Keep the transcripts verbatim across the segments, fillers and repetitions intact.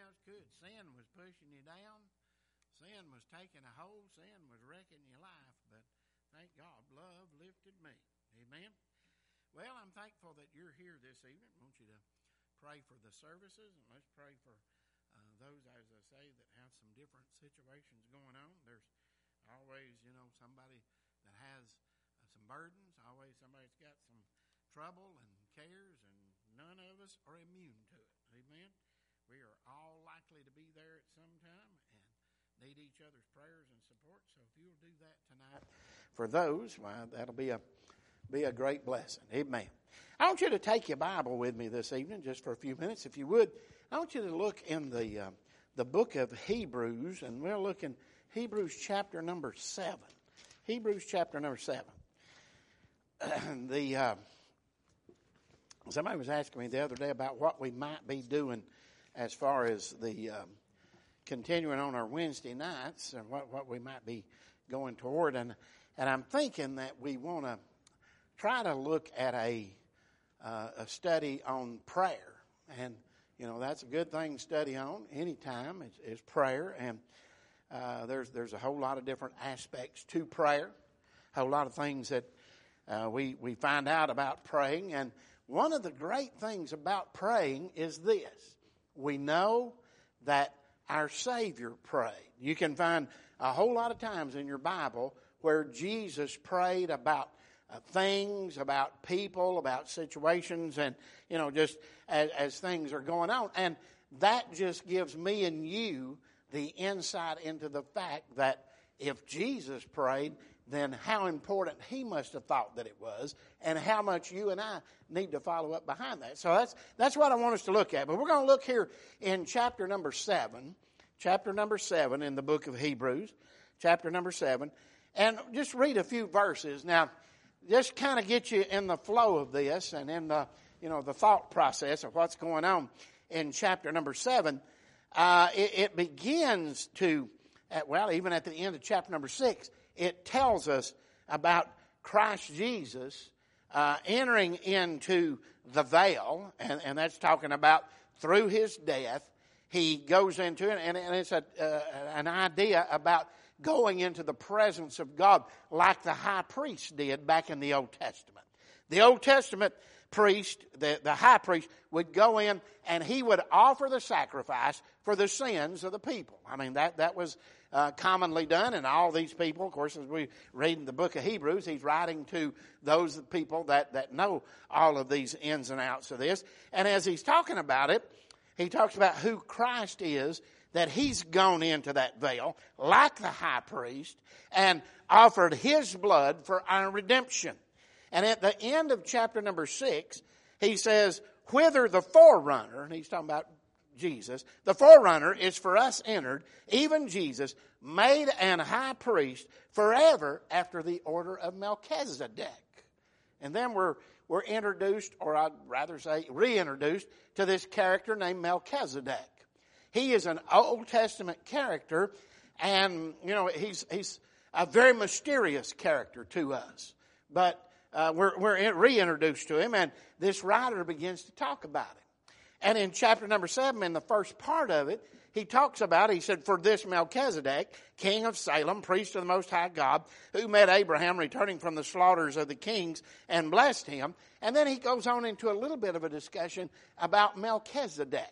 else could. Sin was pushing you down. Sin was taking a hold. Sin was wrecking your life. But thank God, love lifted me. Amen. Well, I'm thankful that you're here this evening. I want you to pray for the services, and let's pray for uh, those, as I say, that have some different situations going on. There's always, you know, somebody that has uh, some burdens. Always somebody's got some trouble and cares, and none of us are immune to it. Amen. We are all likely to be there at some time and need each other's prayers and support. So if you'll do that tonight for those, why, that'll be a be a great blessing. Amen. I want you to take your Bible with me this evening, just for a few minutes, if you would. I want you to look in the uh, the book of Hebrews, and we'll look in Hebrews chapter number seven. Hebrews chapter number seven. the uh, somebody was asking me the other day about what we might be doing as far as the um, continuing on our Wednesday nights, and what, what we might be going toward. And and I'm thinking that we want to try to look at a uh, a study on prayer. And, you know, that's a good thing to study on anytime is, is prayer. And uh, there's there's a whole lot of different aspects to prayer, a whole lot of things that uh, we, we find out about praying. And one of the great things about praying is this. We know that our Savior prayed. You can find a whole lot of times in your Bible where Jesus prayed about uh, things, about people, about situations, and, you know, just as, as things are going on. And that just gives me and you the insight into the fact that if Jesus prayed, then how important he must have thought that it was, and how much you and I need to follow up behind that. So that's that's what I want us to look at. But we're going to look here in chapter number seven, chapter number seven in the book of Hebrews, chapter number seven, and just read a few verses. Now, just kind of get you in the flow of this and in the, you know, the thought process of what's going on in chapter number seven. Uh, it, it begins to, at, well, even at the end of chapter number six, it tells us about Christ Jesus uh, entering into the veil, and, and that's talking about through his death. He goes into it, and, and it's a, uh, an idea about going into the presence of God like the high priest did back in the Old Testament. The Old Testament priest, the, the high priest, would go in and he would offer the sacrifice for the sins of the people. I mean, that, that was uh, commonly done, and all these people, of course, as we read in the book of Hebrews, he's writing to those people that, that know all of these ins and outs of this. And as he's talking about it, he talks about who Christ is, that he's gone into that veil like the high priest and offered his blood for our redemption. And at the end of chapter number six, he says, whither the forerunner, and he's talking about Jesus, the forerunner is for us entered, even Jesus, made an high priest forever after the order of Melchizedek. And then we're we're introduced, or I'd rather say reintroduced, to this character named Melchizedek. He is an Old Testament character, and, you know, he's he's a very mysterious character to us. But uh, we're, we're reintroduced to him, and this writer begins to talk about him. And in chapter number seven, in the first part of it, he talks about, he said, for this Melchizedek, king of Salem, priest of the Most High God, who met Abraham returning from the slaughters of the kings and blessed him. And then he goes on into a little bit of a discussion about Melchizedek.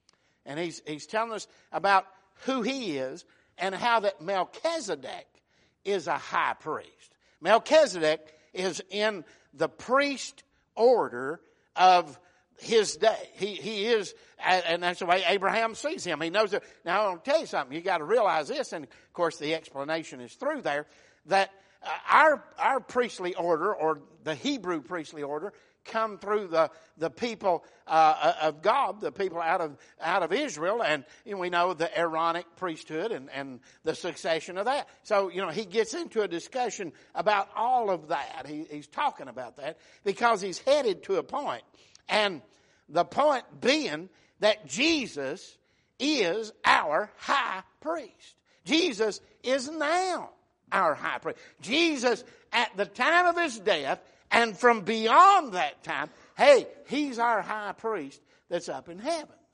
And he's, he's telling us about who he is and how that Melchizedek is a high priest. Melchizedek is in the priest order of his day. He he is, and that's the way Abraham sees him. He knows that. Now, I want to tell you something. You got to realize this, and of course the explanation is through there, that uh, our our priestly order, or the Hebrew priestly order, come through the the people uh, of God, the people out of out of Israel, and you know, we know the Aaronic priesthood and and the succession of that. So you know he gets into a discussion about all of that. He, he's talking about that because he's headed to a point. And the point being that Jesus is our high priest. Jesus is now our high priest. Jesus, at the time of his death, and from beyond that time, hey, he's our high priest that's up in heaven.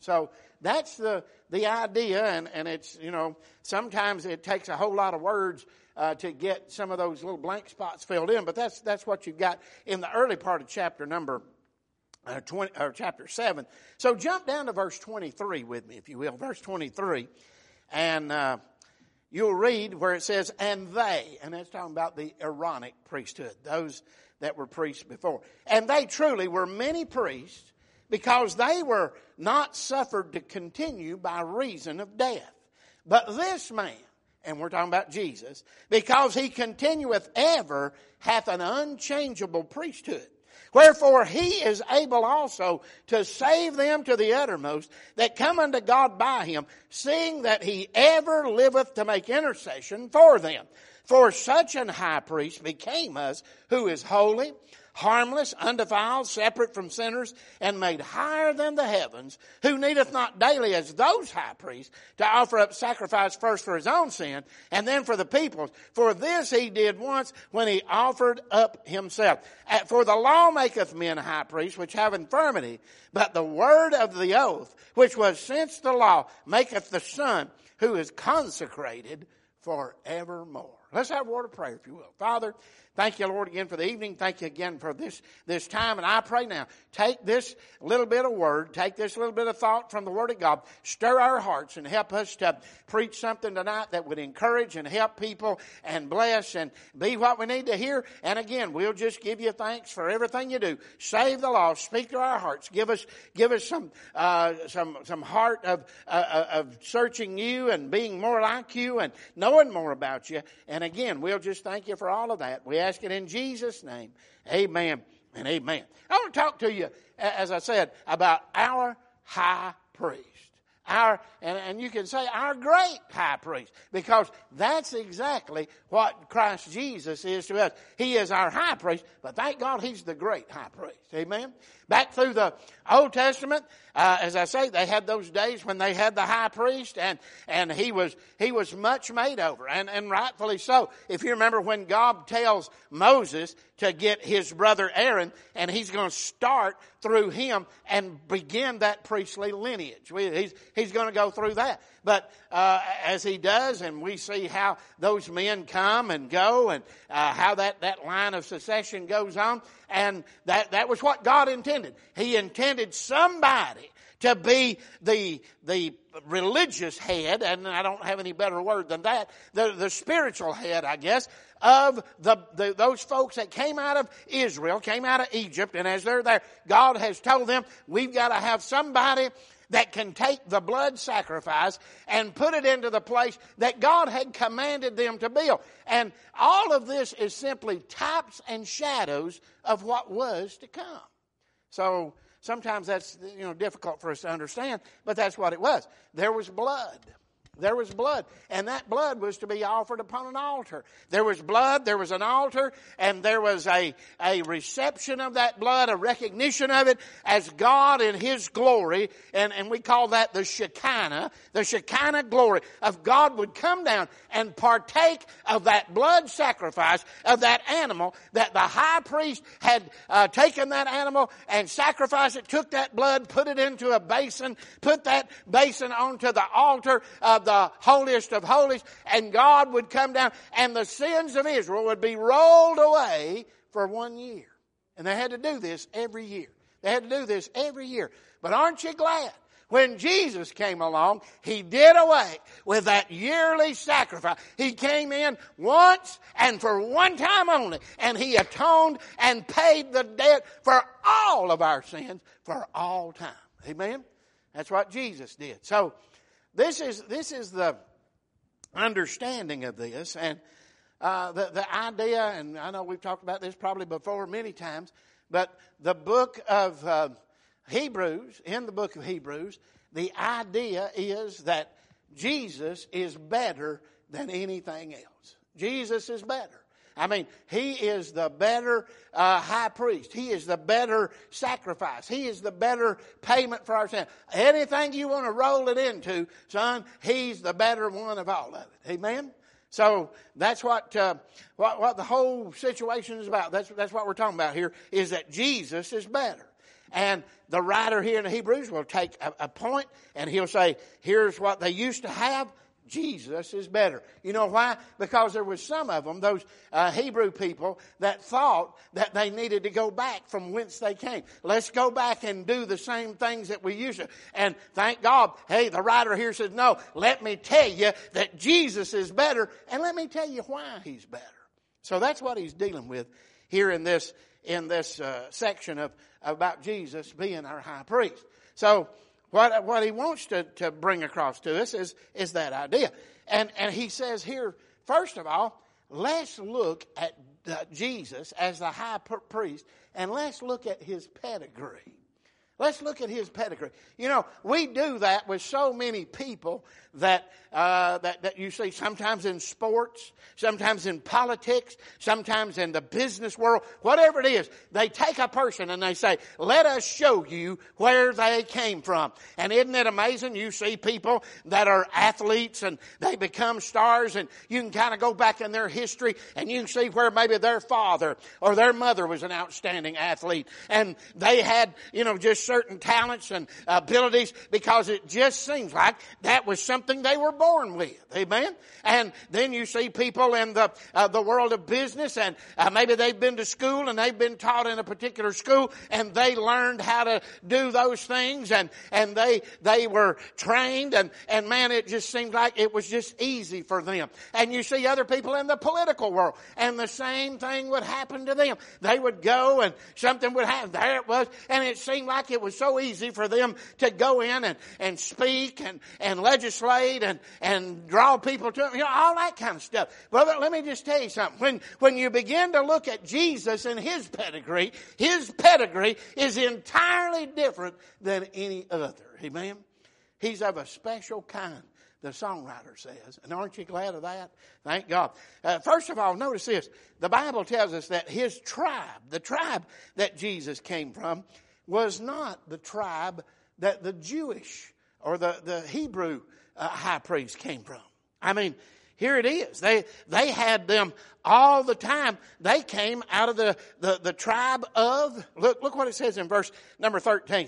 So that's the the idea, and, and it's, you know, sometimes it takes a whole lot of words uh, to get some of those little blank spots filled in, but that's that's what you've got in the early part of chapter number uh, twenty or chapter seven. So jump down to verse twenty-three with me, if you will, verse twenty-three, and uh, you'll read where it says, "And they," and that's talking about the Aaronic priesthood, those that were priests before, "and they truly were many priests, because they were not suffered to continue by reason of death. But this man," and we're talking about Jesus, "because he continueth ever, hath an unchangeable priesthood. Wherefore he is able also to save them to the uttermost that come unto God by him, seeing that he ever liveth to make intercession for them. For such an high priest became us, who is holy, harmless, undefiled, separate from sinners, and made higher than the heavens, who needeth not daily as those high priests to offer up sacrifice first for his own sin, and then for the people's. For this he did once when he offered up himself. For the law maketh men high priests, which have infirmity, but the word of the oath, which was since the law, maketh the Son, who is consecrated forevermore." Let's have a word of prayer, if you will. Father, thank you, Lord, again for the evening. Thank you again for this, this time. And I pray now, take this little bit of word, take this little bit of thought from the Word of God, stir our hearts and help us to preach something tonight that would encourage and help people and bless and be what we need to hear. And again, we'll just give you thanks for everything you do. Save the lost. Speak to our hearts. Give us, give us some, uh, some, some heart of, uh, of searching you and being more like you and knowing more about you. And again, we'll just thank you for all of that. We ask it in Jesus' name. Amen and amen. I want to talk to you, as I said, about our high priest. Our, and, and you can say our great high priest, because that's exactly what Christ Jesus is to us. He is our high priest, but thank God he's the great high priest. Amen. Back through the Old Testament, uh, as I say, they had those days when they had the high priest, and and he was he was much made over, and and rightfully so. If you remember when God tells Moses to get his brother Aaron, and he's going to start through him and begin that priestly lineage. We, he's he's going to go through that. But uh, as he does, and we see how those men come and go, and uh, how that, that line of succession goes on, and that, that was what God intended. He intended somebody to be the the religious head, and I don't have any better word than that, the, the spiritual head, I guess, of the, the those folks that came out of Israel, came out of Egypt, and as they're there, God has told them, we've got to have somebody that can take the blood sacrifice and put it into the place that God had commanded them to build. And all of this is simply types and shadows of what was to come. So sometimes that's, you know, difficult for us to understand, but that's what it was. There was blood. There was blood, and that blood was to be offered upon an altar. There was blood, there was an altar, and there was a, a reception of that blood, a recognition of it as God in His glory, and, and we call that the Shekinah. The Shekinah glory of God would come down and partake of that blood sacrifice of that animal, that the high priest had uh, taken that animal and sacrificed it, took that blood, put it into a basin, put that basin onto the altar of the holiest of holies, and God would come down, and the sins of Israel would be rolled away for one year. And they had to do this every year. They had to do this every year. But aren't you glad? When Jesus came along, He did away with that yearly sacrifice. He came in once and for one time only, and He atoned and paid the debt for all of our sins for all time. Amen? That's what Jesus did. So, This is this is the understanding of this, and uh, the the idea. And I know we've talked about this probably before many times, but the book of uh, Hebrews, in the book of Hebrews, the idea is that Jesus is better than anything else. Jesus is better. I mean, He is the better uh, high priest. He is the better sacrifice. He is the better payment for our sin. Anything you want to roll it into, son, He's the better one of all of it. Amen? So that's what uh, what, what the whole situation is about. That's, that's what we're talking about here, is that Jesus is better. And the writer here in the Hebrews will take a, a point and he'll say, here's what they used to have. Jesus is better. You know why? Because there was some of them, those uh, Hebrew people, that thought that they needed to go back from whence they came. Let's go back and do the same things that we used to. And thank God, hey, the writer here says, no, let me tell you that Jesus is better, and let me tell you why he's better. So that's what he's dealing with here in this in this uh, section of about Jesus being our high priest. So What, what he wants to, to bring across to us is, is that idea. And, and he says here, first of all, let's look at uh, Jesus as the high priest, and let's look at his pedigree. Let's look at his pedigree. You know, we do that with so many people that uh, that that you see sometimes in sports, sometimes in politics, sometimes in the business world, whatever it is. They take a person and they say, let us show you where they came from. And isn't it amazing? You see people that are athletes and they become stars, and you can kind of go back in their history and you can see where maybe their father or their mother was an outstanding athlete. And they had, you know, just certain talents and abilities because it just seems like that was something they were born with. Amen? And then you see people in the uh, the world of business, and uh, maybe they've been to school and they've been taught in a particular school and they learned how to do those things, and, and they they were trained, and, and man, it just seemed like it was just easy for them. And you see other people in the political world, and the same thing would happen to them. They would go and something would happen. There it was, and it seemed like it was so easy for them to go in and, and speak and, and legislate and, and draw people to, you know, all that kind of stuff. Brother, let me just tell you something. When, when you begin to look at Jesus and his pedigree, his pedigree is entirely different than any other. Amen? He's of a special kind, the songwriter says. And aren't you glad of that? Thank God. Uh, first of all, notice this. The Bible tells us that his tribe, the tribe that Jesus came from, was not the tribe that the Jewish or the, the Hebrew uh, high priest came from. I mean, here it is. They they had them all the time. They came out of the, the, the tribe of, look, look what it says in verse number thirteen.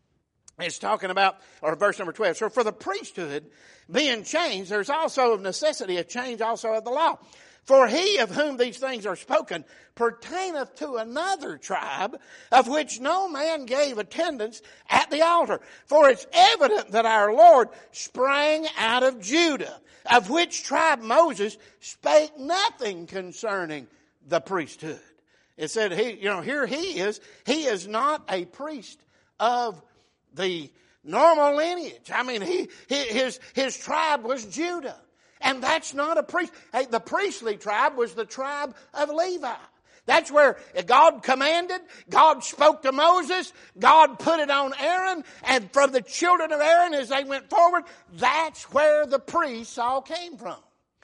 It's talking about, or verse number twelve. So for the priesthood being changed, there's also of necessity a change also of the law. For he of whom these things are spoken pertaineth to another tribe, of which no man gave attendance at the altar. For it's evident that our Lord sprang out of Judah, of which tribe Moses spake nothing concerning the priesthood. It said, he, you know, here he is. He is not a priest of the normal lineage. I mean, he, his, his tribe was Judah. And that's not a priest. Hey, the priestly tribe was the tribe of Levi. That's where God commanded, God spoke to Moses, God put it on Aaron, and from the children of Aaron as they went forward, that's where the priests all came from.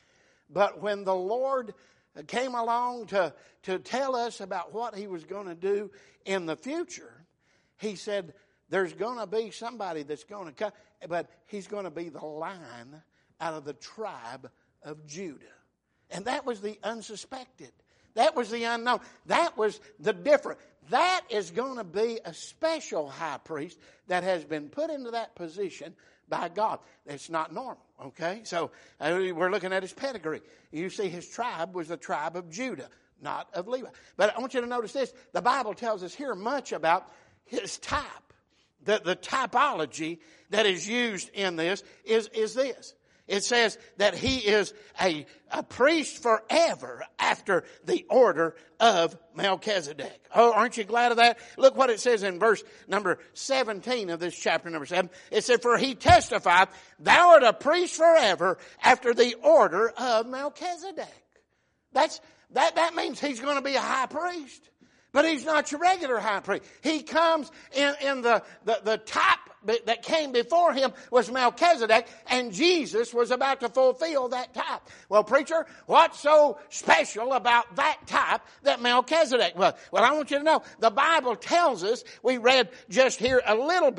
But when the Lord came along to, to tell us about what he was going to do in the future, he said, there's going to be somebody that's going to come, but he's going to be the line out of the tribe of Judah. And that was the unsuspected. That was the unknown. That was the different. That is going to be a special high priest that has been put into that position by God. It's not normal, okay? So uh, we're looking at his pedigree. You see his tribe was the tribe of Judah, not of Levi. But I want you to notice this. The Bible tells us here much about his type. The, the typology that is used in this is, is this. It says that he is a, a priest forever after the order of Melchizedek. Oh, aren't you glad of that? Look what it says in verse number seventeen of this chapter number seven. It said, for he testified, thou art a priest forever after the order of Melchizedek. That's, that, that means he's going to be a high priest. But he's not your regular high priest. He comes in, in the, the, the type that came before him was Melchizedek, and Jesus was about to fulfill that type. Well, preacher, what's so special about that type that Melchizedek was? Well, I want you to know, the Bible tells us, we read just here a little bit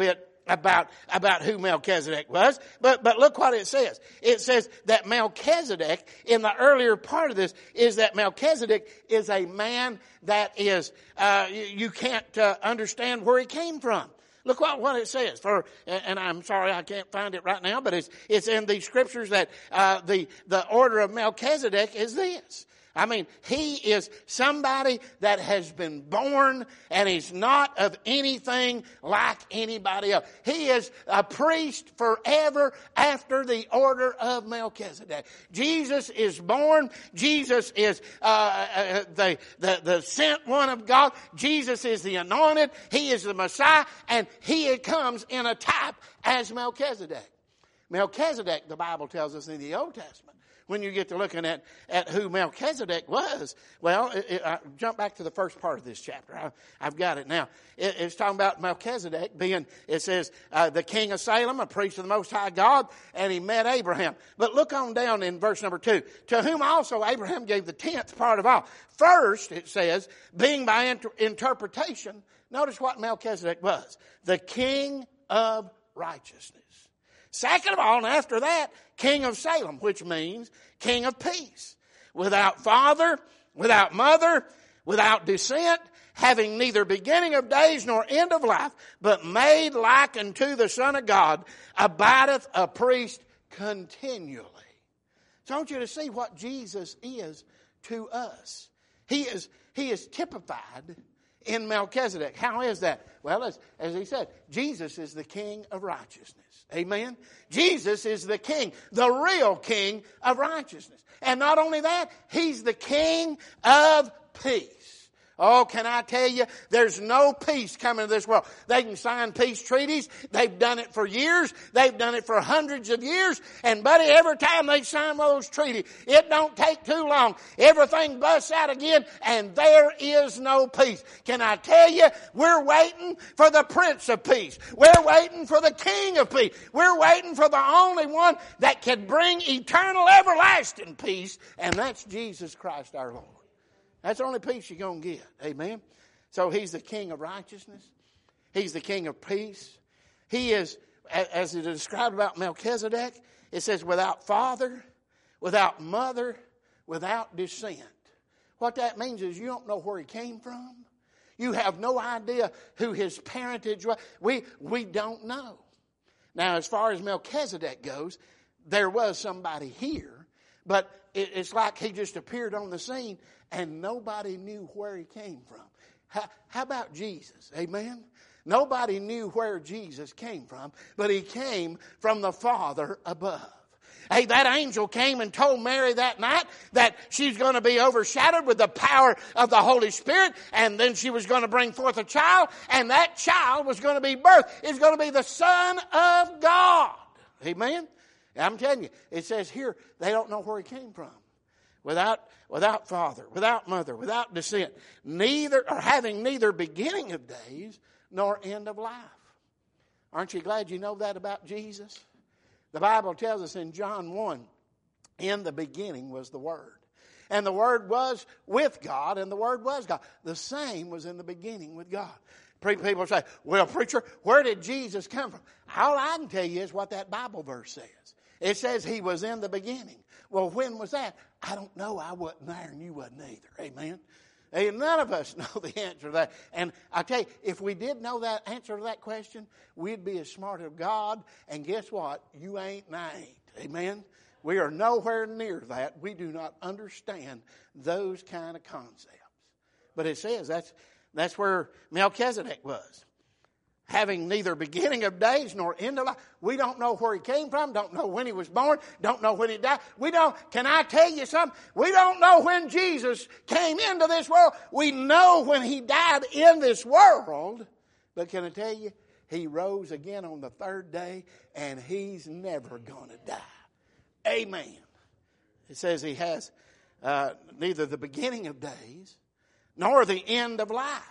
about, about who Melchizedek was. But, but look what it says. It says that Melchizedek, in the earlier part of this, is that Melchizedek is a man that is, uh, you, you can't uh, understand where he came from. Look what, what it says. For, and I'm sorry I can't find it right now, but it's, it's in the scriptures that, uh, the, the order of Melchizedek is this. I mean, he is somebody that has been born and he's not of anything like anybody else. He is a priest forever after the order of Melchizedek. Jesus is born. Jesus is uh, uh, the, the, the sent one of God. Jesus is the anointed. He is the Messiah, and he comes in a type as Melchizedek. Melchizedek, the Bible tells us in the Old Testament, when you get to looking at, at who Melchizedek was, well, it, it, I jump back to the first part of this chapter. I, I've got it now. It, it's talking about Melchizedek being, it says, uh, the king of Salem, a priest of the Most High God, and he met Abraham. But look on down in verse number two. To whom also Abraham gave the tenth part of all. First, it says, being by inter- interpretation, notice what Melchizedek was. The king of righteousness. Second of all, and after that, king of Salem, which means king of peace. Without father, without mother, without descent, having neither beginning of days nor end of life, but made like unto the Son of God, abideth a priest continually. So I want you to see what Jesus is to us. He is, he is typified in Melchizedek. How is that? Well, as, as he said, Jesus is the king of righteousness. Amen? Jesus is the king, the real king of righteousness. And not only that, he's the king of peace. Oh, can I tell you, there's no peace coming to this world. They can sign peace treaties. They've done it for years. They've done it for hundreds of years. And buddy, every time they sign one of those treaties, it don't take too long. Everything busts out again, and there is no peace. Can I tell you, we're waiting for the Prince of Peace. We're waiting for the King of Peace. We're waiting for the only one that can bring eternal, everlasting peace, and that's Jesus Christ our Lord. That's the only peace you're going to get. Amen? So he's the king of righteousness. He's the king of peace. He is, as it is described about Melchizedek, it says without father, without mother, without descent. What that means is you don't know where he came from. You have no idea who his parentage was. We, we don't know. Now, as far as Melchizedek goes, there was somebody here, but it, it's like he just appeared on the scene and nobody knew where he came from. How, how about Jesus? Amen? Nobody knew where Jesus came from, but he came from the Father above. Hey, that angel came and told Mary that night that she's going to be overshadowed with the power of the Holy Spirit, and then she was going to bring forth a child, and that child was going to be birthed. It's going to be the Son of God. Amen? I'm telling you, it says here, they don't know where he came from. Without, without father, without mother, without descent, neither, or having neither beginning of days nor end of life. Aren't you glad you know that about Jesus? The Bible tells us in John one, in the beginning was the Word. And the Word was with God, and the Word was God. The same was in the beginning with God. People say, well, preacher, where did Jesus come from? All I can tell you is what that Bible verse says. It says he was in the beginning. Well, when was that? I don't know. I wasn't there and you wasn't either. Amen? And none of us know the answer to that. And I tell you, if we did know that answer to that question, we'd be as smart as God. And guess what? You ain't and I ain't. Amen? We are nowhere near that. We do not understand those kind of concepts. But it says that's, that's where Melchizedek was. Having neither beginning of days nor end of life. We don't know where he came from. Don't know when he was born. Don't know when he died. We don't, can I tell you something? We don't know when Jesus came into this world. We know when he died in this world. But can I tell you, he rose again on the third day and he's never going to die. Amen. It says he has uh, neither the beginning of days nor the end of life.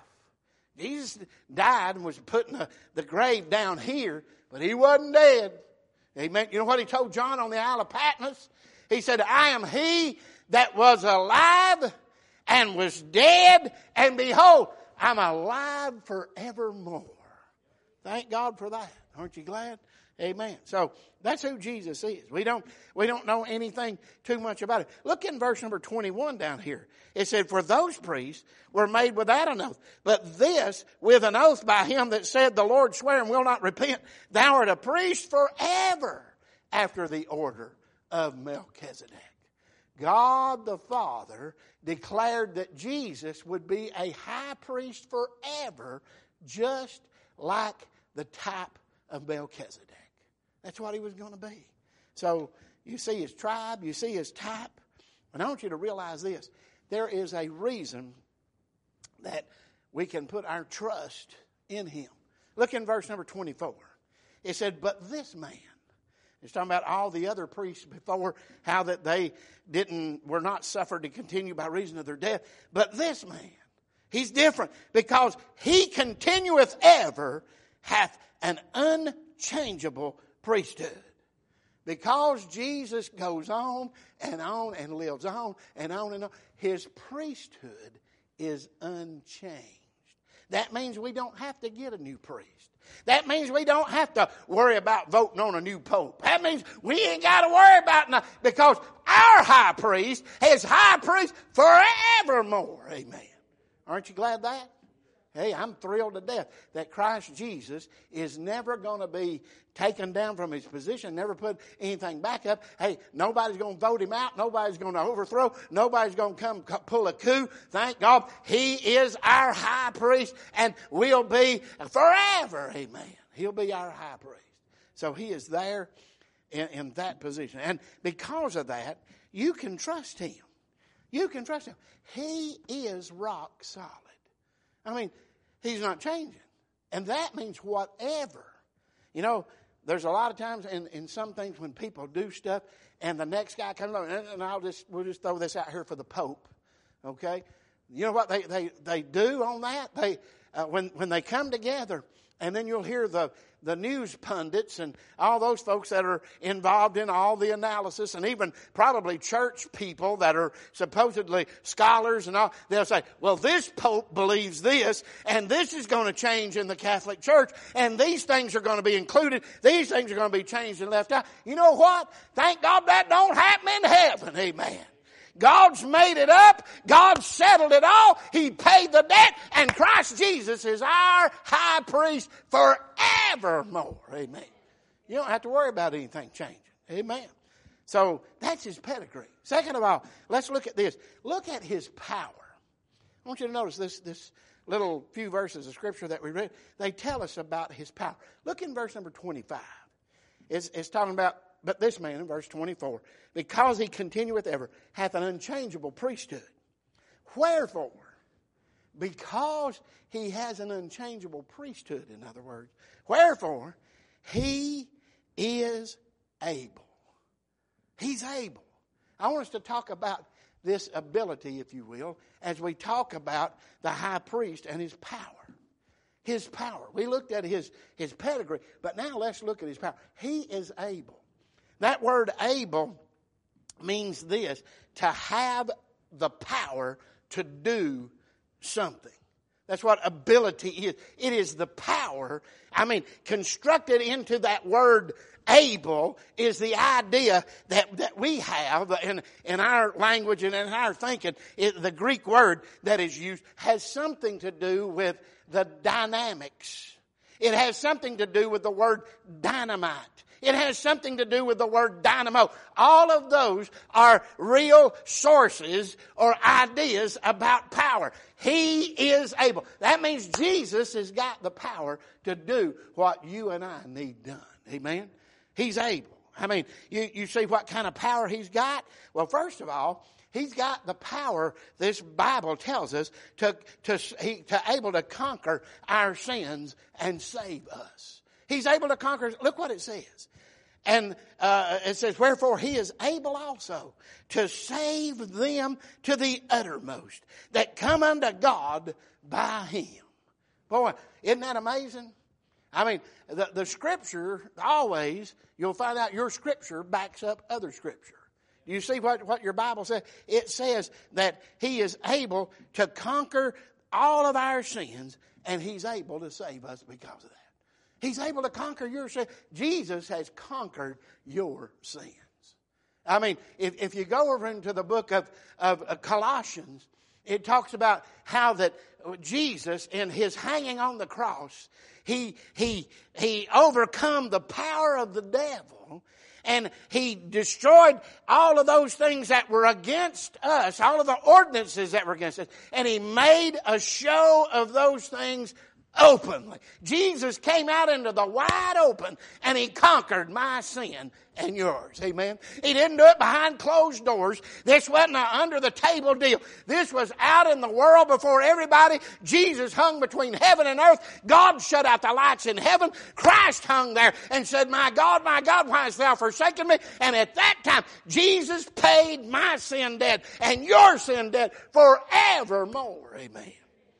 Jesus died and was put in the, the grave down here, but he wasn't dead. Amen. You know what he told John on the Isle of Patmos? He said, I am he that was alive and was dead, and behold, I'm alive forevermore. Thank God for that. Aren't you glad? Amen. So that's who Jesus is. We don't, we don't know anything too much about it. Look in verse number twenty-one down here. It said, for those priests were made without an oath, but this with an oath by him that said, the Lord swear and will not repent. Thou art a priest forever after the order of Melchizedek. God the Father declared that Jesus would be a high priest forever, just like the type of Melchizedek. That's what he was going to be. So you see his tribe, you see his type. And I want you to realize this. There is a reason that we can put our trust in him. Look in verse number twenty-four. It said, but this man. It's talking about all the other priests before, how that they didn't, were not suffered to continue by reason of their death. But this man, he's different because he continueth ever, hath an unchangeable priesthood. Because Jesus goes on and on and lives on and on and on, his priesthood is unchanged. That means we don't have to get a new priest. That means we don't have to worry about voting on a new pope. That means we ain't got to worry about nothing because our high priest is high priest forevermore. Amen. Aren't you glad that? Hey, I'm thrilled to death that Christ Jesus is never going to be taken down from his position, never put anything back up. Hey, nobody's going to vote him out. Nobody's going to overthrow. Nobody's going to come pull a coup. Thank God. He is our high priest and will be forever. Amen. He'll be our high priest. So he is there in, in that position. And because of that, you can trust him. You can trust him. He is rock solid. I mean, he's not changing. And that means whatever. You know, there's a lot of times in, in some things when people do stuff and the next guy comes along, and, and I'll just, we'll just throw this out here for the Pope. Okay? You know what they, they, they do on that? They, uh, when, when they come together, and then you'll hear the, the news pundits and all those folks that are involved in all the analysis and even probably church people that are supposedly scholars and all, they'll say, well, this Pope believes this and this is going to change in the Catholic Church and these things are going to be included. These things are going to be changed and left out. You know what? Thank God that don't happen in heaven. Amen. God's made it up. God settled it all. He paid the debt. And Christ Jesus is our high priest forevermore. Amen. You don't have to worry about anything changing. Amen. So that's his pedigree. Second of all, let's look at this. Look at his power. I want you to notice this, this little few verses of Scripture that we read. They tell us about his power. Look in verse number twenty-five. It's, it's talking about, but this man, in verse twenty-four, because he continueth ever, hath an unchangeable priesthood. Wherefore, because he has an unchangeable priesthood, in other words, wherefore, he is able. He's able. I want us to talk about this ability, if you will, as we talk about the high priest and his power. His power. We looked at his, his pedigree, but now let's look at his power. He is able. That word able means this, to have the power to do something. That's what ability is. It is the power. I mean, constructed into that word able is the idea that, that we have in, in our language and in our thinking. It, the Greek word that is used has something to do with the dynamics. It has something to do with the word dynamite. It has something to do with the word dynamo. All of those are real sources or ideas about power. He is able. That means Jesus has got the power to do what you and I need done. Amen? He's able. I mean, you, you see what kind of power he's got? Well, first of all, he's got the power, this Bible tells us, to, to, he, to able to conquer our sins and save us. He's able to conquer. Look what it says. And uh, it says, wherefore he is able also to save them to the uttermost that come unto God by him. Boy, isn't that amazing? I mean, the, the Scripture, always, you'll find out your Scripture backs up other Scripture. You see what, what your Bible says? It says that he is able to conquer all of our sins, and he's able to save us because of that. He's able to conquer your sin. Jesus has conquered your sins. I mean, if, if you go over into the book of, of, of Colossians, it talks about how that Jesus, in his hanging on the cross, he, he, he overcome the power of the devil. And he destroyed all of those things that were against us, all of the ordinances that were against us. And he made a show of those things openly. Jesus came out into the wide open and he conquered my sin and yours. Amen. He didn't do it behind closed doors. This wasn't an under the table deal. This was out in the world before everybody. Jesus hung between heaven and earth. God shut out the lights in heaven. Christ hung there and said, my God, my God, why hast thou forsaken me? And at that time, Jesus paid my sin debt and your sin debt forevermore. Amen.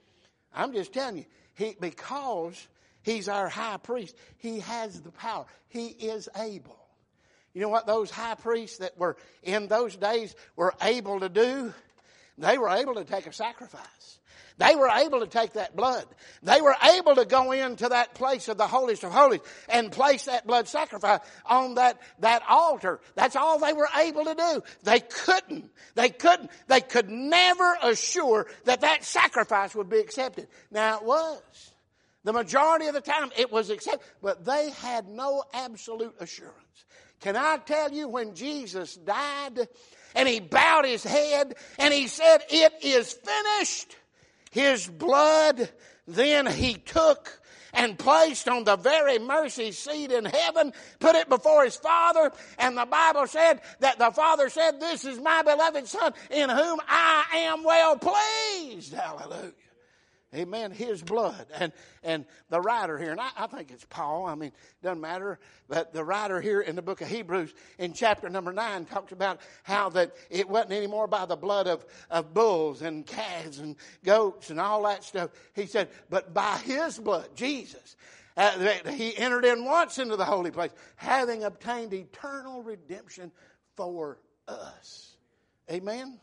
I'm just telling you, He, because he's our high priest, he has the power. He is able. You know what those high priests that were in those days were able to do? They were able to take a sacrifice. They were able to take that blood. They were able to go into that place of the holiest of holies and place that blood sacrifice on that, that altar. That's all they were able to do. They couldn't. They couldn't. They could never assure that that sacrifice would be accepted. Now it was. The majority of the time it was accepted, but they had no absolute assurance. Can I tell you, when Jesus died and he bowed his head and he said, it is finished, his blood then he took and placed on the very mercy seat in heaven, put it before his Father, and the Bible said that the Father said, this is my beloved Son in whom I am well pleased. Hallelujah. Amen. His blood. And and the writer here, and I, I think it's Paul, I mean, doesn't matter, but the writer here in the book of Hebrews in chapter number nine talks about how that it wasn't anymore by the blood of, of bulls and calves and goats and all that stuff. He said, but by his blood, Jesus, uh, he entered in once into the holy place, having obtained eternal redemption for us. Amen.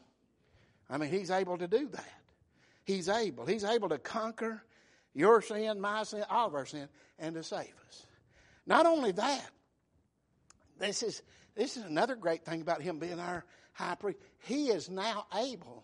I mean, he's able to do that. He's able. He's able to conquer your sin, my sin, all of our sin, and to save us. Not only that, this is this is another great thing about him being our high priest. He is now able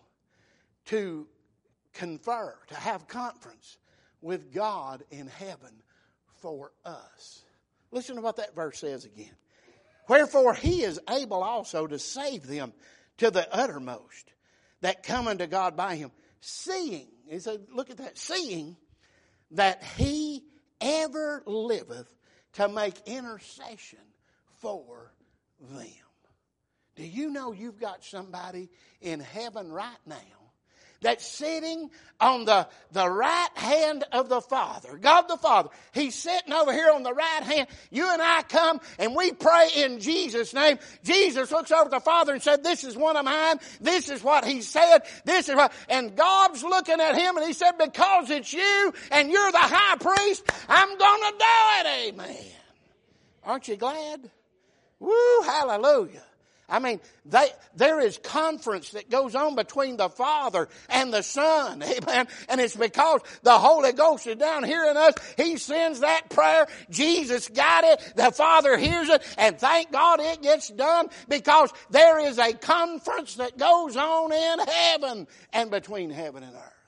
to confer, to have conference with God in heaven for us. Listen to what that verse says again. Wherefore he is able also to save them to the uttermost that come unto God by him, seeing, he said, look at that, seeing that he ever liveth to make intercession for them. Do you know you've got somebody in heaven right now that's sitting on the, the right hand of the Father, God the Father. He's sitting over here on the right hand. You and I come and we pray in Jesus' name. Jesus looks over at the Father and said, this is one of mine. This is what he said. This is what, and God's looking at him and he said, because it's you and you're the high priest, I'm going to do it. Amen. Aren't you glad? Woo, hallelujah. I mean, they, there is conference that goes on between the Father and the Son. Amen. And it's because the Holy Ghost is down here in us. He sends that prayer. Jesus got it. The Father hears it. And thank God it gets done, because there is a conference that goes on in heaven and between heaven and earth.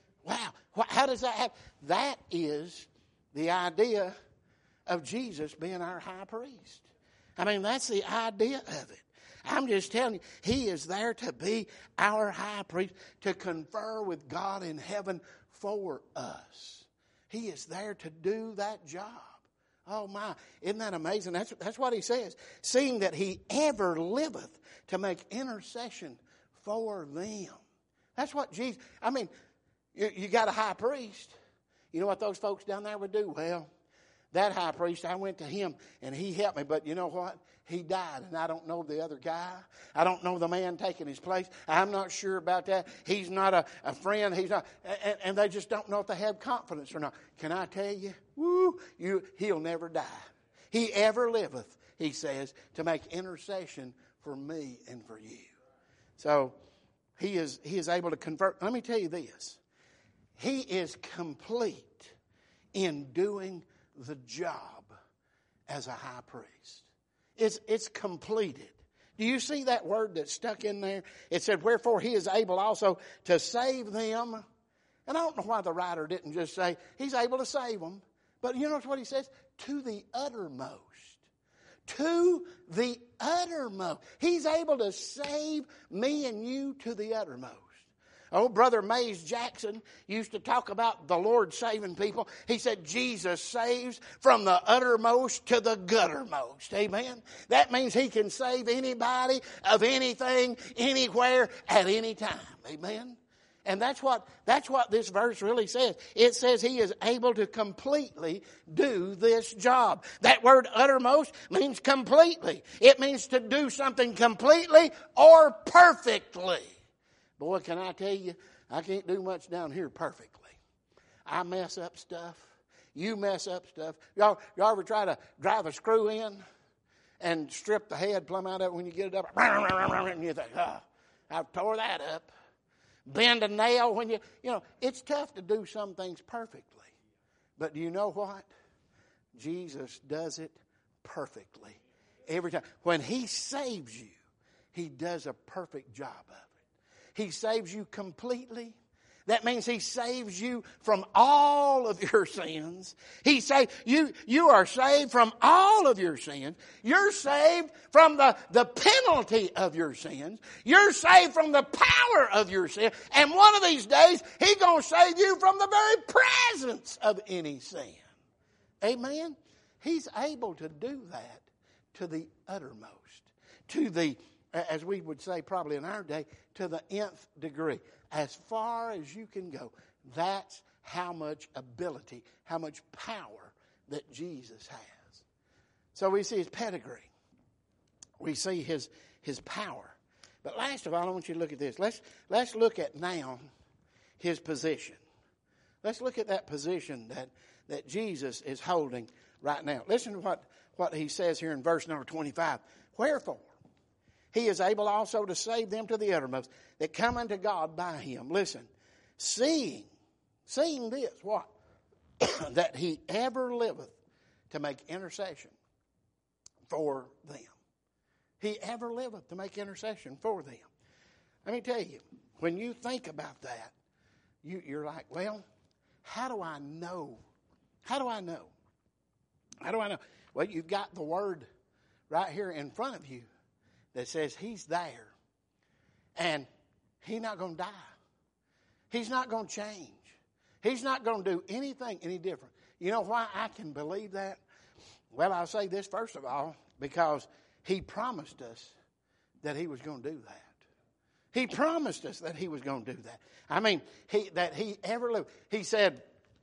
Wow. How does that happen? That is the idea of Jesus being our high priest. I mean, that's the idea of it. I'm just telling you, he is there to be our high priest, to confer with God in heaven for us. He is there to do that job. Oh my, isn't that amazing? That's, that's what he says. Seeing that he ever liveth to make intercession for them. That's what Jesus, I mean, you, you got a high priest. You know what those folks down there would do? Well, that high priest, I went to him and he helped me, but you know what? He died, and I don't know the other guy. I don't know the man taking his place. I'm not sure about that. He's not a, a friend. He's not, and, and they just don't know if they have confidence or not. Can I tell you? Woo! You, he'll never die. He ever liveth, he says, to make intercession for me and for you. So he is he is able to convert. Let me tell you this. He is complete in doing the job as a high priest. It's, it's completed. Do you see that word that's stuck in there? It said, wherefore he is able also to save them. And I don't know why the writer didn't just say, he's able to save them. But you know what he says? To the uttermost. To the uttermost. He's able to save me and you to the uttermost. Oh, Brother Mays Jackson used to talk about the Lord saving people. He said Jesus saves from the uttermost to the guttermost. Amen. That means he can save anybody of anything, anywhere, at any time. Amen. And that's what, that's what this verse really says. It says he is able to completely do this job. That word uttermost means completely. It means to do something completely or perfectly. Boy, can I tell you, I can't do much down here perfectly. I mess up stuff. You mess up stuff. Y'all, y'all ever try to drive a screw in and strip the head plumb out of it when you get it up? And you think, oh, I've tore that up. Bend a nail when you, you know, it's tough to do some things perfectly. But do you know what? Jesus does it perfectly every time. When he saves you, he does a perfect job of it. He saves you completely. That means he saves you from all of your sins. He saved you. You are saved from all of your sins. You're saved from the, the penalty of your sins. You're saved from the power of your sin. And one of these days, he's going to save you from the very presence of any sin. Amen? He's able to do that to the uttermost, to the, as we would say probably in our day, to the nth degree. As far as you can go. That's how much ability, how much power that Jesus has. So we see his pedigree. We see his, his power. But last of all, I want you to look at this. Let's, let's look at now his position. Let's look at that position that, that Jesus is holding right now. Listen to what, what he says here in verse number twenty-five. Wherefore, he is able also to save them to the uttermost that come unto God by him. Listen, seeing, seeing this, what? That he ever liveth to make intercession for them. He ever liveth to make intercession for them. Let me tell you, when you think about that, you, you're like, well, how do I know? How do I know? How do I know? Well, you've got the word right here in front of you that says he's there. And he's not going to die. He's not going to change. He's not going to do anything any different. You know why I can believe that? Well, I'll say this first of all, because he promised us that he was going to do that. He promised us that he was going to do that. I mean, he, that he ever lived. He said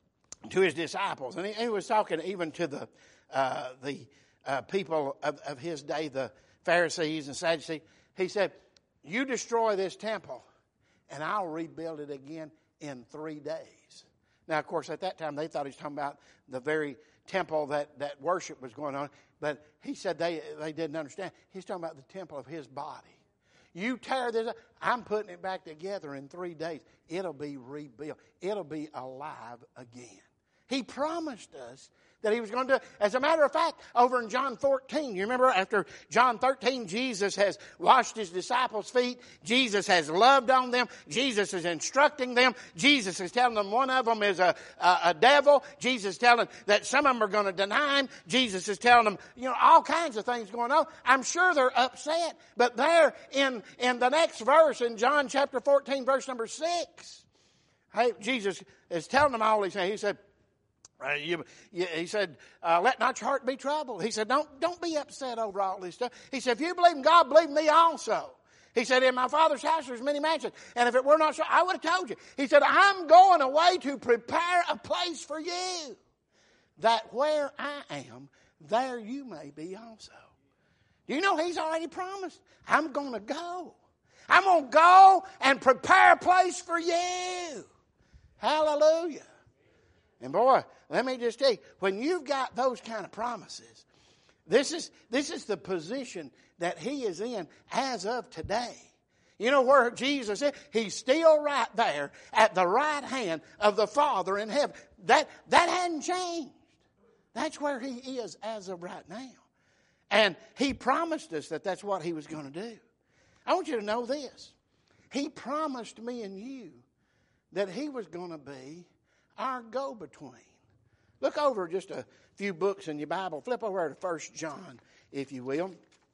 to his disciples, and he, he was talking even to the uh, the uh, people of, of his day, the Pharisees and Sadducees. He said, you destroy this temple and I'll rebuild it again in three days. Now, of course, at that time, they thought he was talking about the very temple that, that worship was going on. But he said they, they didn't understand. He's talking about the temple of his body. You tear this up, I'm putting it back together in three days. It'll be rebuilt. It'll be alive again. He promised us that he was going to do it. As a matter of fact, over in John fourteen, you remember after John thirteen, Jesus has washed his disciples' feet. Jesus has loved on them. Jesus is instructing them. Jesus is telling them one of them is a, a, a devil. Jesus is telling that some of them are going to deny him. Jesus is telling them, you know, all kinds of things going on. I'm sure they're upset. But there in, in the next verse, in John chapter fourteen, verse number six, hey, Jesus is telling them all these things. He said, Uh, you, you, he said, uh, let not your heart be troubled. He said, don't, don't be upset over all this stuff. He said, if you believe in God, believe in me also. He said, in my Father's house there's many mansions. And if it were not so, I would have told you. He said, I'm going away to prepare a place for you, that where I am, there you may be also. Do you know he's already promised? I'm going to go. I'm going to go and prepare a place for you. Hallelujah. And boy, let me just tell you, when you've got those kind of promises, this is, this is the position that he is in as of today. You know where Jesus is? He's still right there at the right hand of the Father in heaven. That, that hadn't changed. That's where he is as of right now. And he promised us that that's what he was going to do. I want you to know this. He promised me and you that he was going to be our go-between. Look over just a few books in your Bible. Flip over to First John, if you will.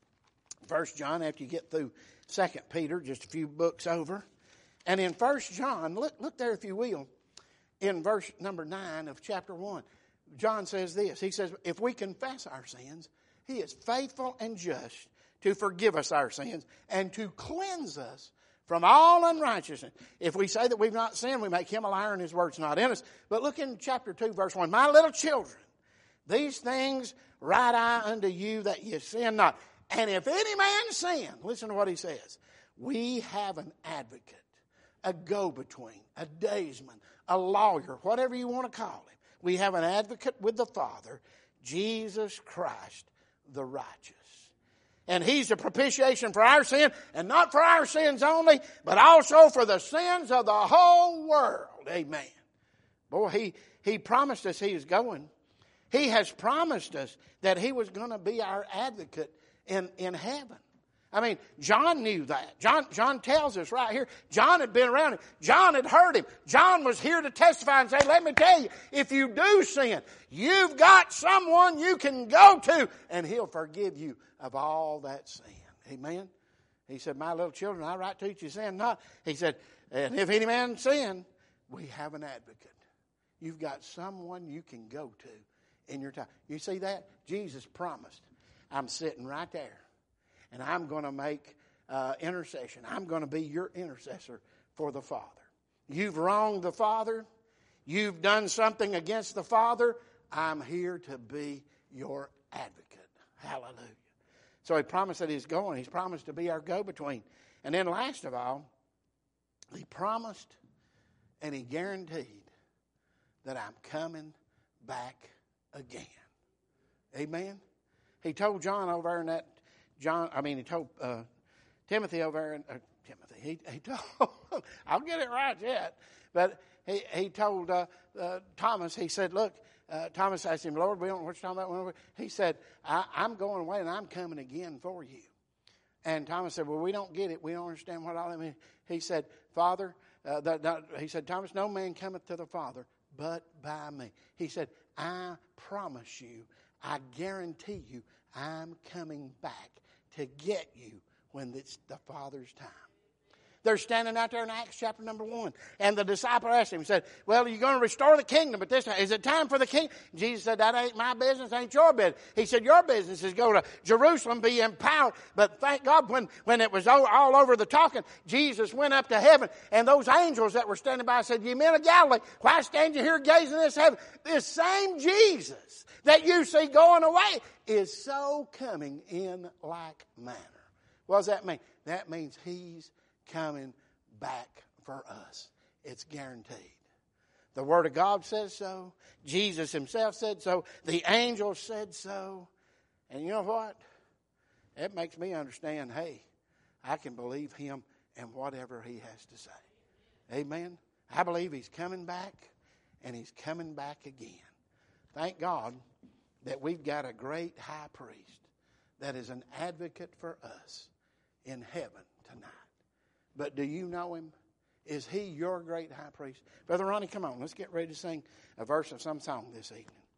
First John, after you get through Second Peter, just a few books over. And in First John, look, look there if you will, in verse number nine of chapter one. John says this. He says, if we confess our sins, he is faithful and just to forgive us our sins and to cleanse us from all unrighteousness. If we say that we've not sinned, we make him a liar and his word's not in us. But look in chapter two, verse one. My little children, these things write I unto you that ye sin not. And if any man sin, listen to what he says. We have an advocate, a go-between, a daysman, a lawyer, whatever you want to call him. We have an advocate with the Father, Jesus Christ the righteous. And he's the propitiation for our sin, and not for our sins only, but also for the sins of the whole world. Amen. Boy, he, he promised us he was going. He has promised us that he was going to be our advocate in, in heaven. I mean, John knew that. John, John tells us right here. John had been around him. John had heard him. John was here to testify and say, let me tell you, if you do sin, you've got someone you can go to, and he'll forgive you of all that sin. Amen? He said, my little children, I write to you, you sin not. He said, and if any man sin, we have an advocate. You've got someone you can go to in your time. You see that? Jesus promised. I'm sitting right there. And I'm going to make uh, intercession. I'm going to be your intercessor for the Father. You've wronged the Father. You've done something against the Father. I'm here to be your advocate. Hallelujah. So he promised that he's going. He's promised to be our go-between. And then last of all, he promised and he guaranteed that I'm coming back again. Amen. He told John over there in that John, I mean, he told uh, Timothy over there, in, uh, Timothy, he, he told, I'll get it right yet, but he, he told uh, uh, Thomas, he said, look, uh, Thomas asked him, Lord, we don't know what you're talking about. He said, I, I'm going away and I'm coming again for you. And Thomas said, well, we don't get it. We don't understand what all that means. He said, Father, uh, the, the, he said, Thomas, no man cometh to the Father but by me. He said, I promise you, I guarantee you, I'm coming back to get you when it's the Father's time. They're standing out there in Acts chapter number one. And the disciple asked him, said, well, you're going to restore the kingdom, but this time, is it time for the king? Jesus said, that ain't my business, ain't your business. He said, your business is go to Jerusalem, be empowered. But thank God, when, when it was all, all over the talking, Jesus went up to heaven, and those angels that were standing by said, ye men of Galilee, why stand you here gazing at this heaven? This same Jesus that you see going away is so coming in like manner. What does that mean? That means he's coming back for us. It's guaranteed. The Word of God says so. Jesus himself said so. The angels said so. And you know what? It makes me understand, hey, I can believe him and whatever he has to say. Amen? I believe he's coming back, and he's coming back again. Thank God that we've got a great high priest that is an advocate for us in heaven tonight. But do you know him? Is he your great high priest? Brother Ronnie, come on. Let's get ready to sing a verse of some song this evening.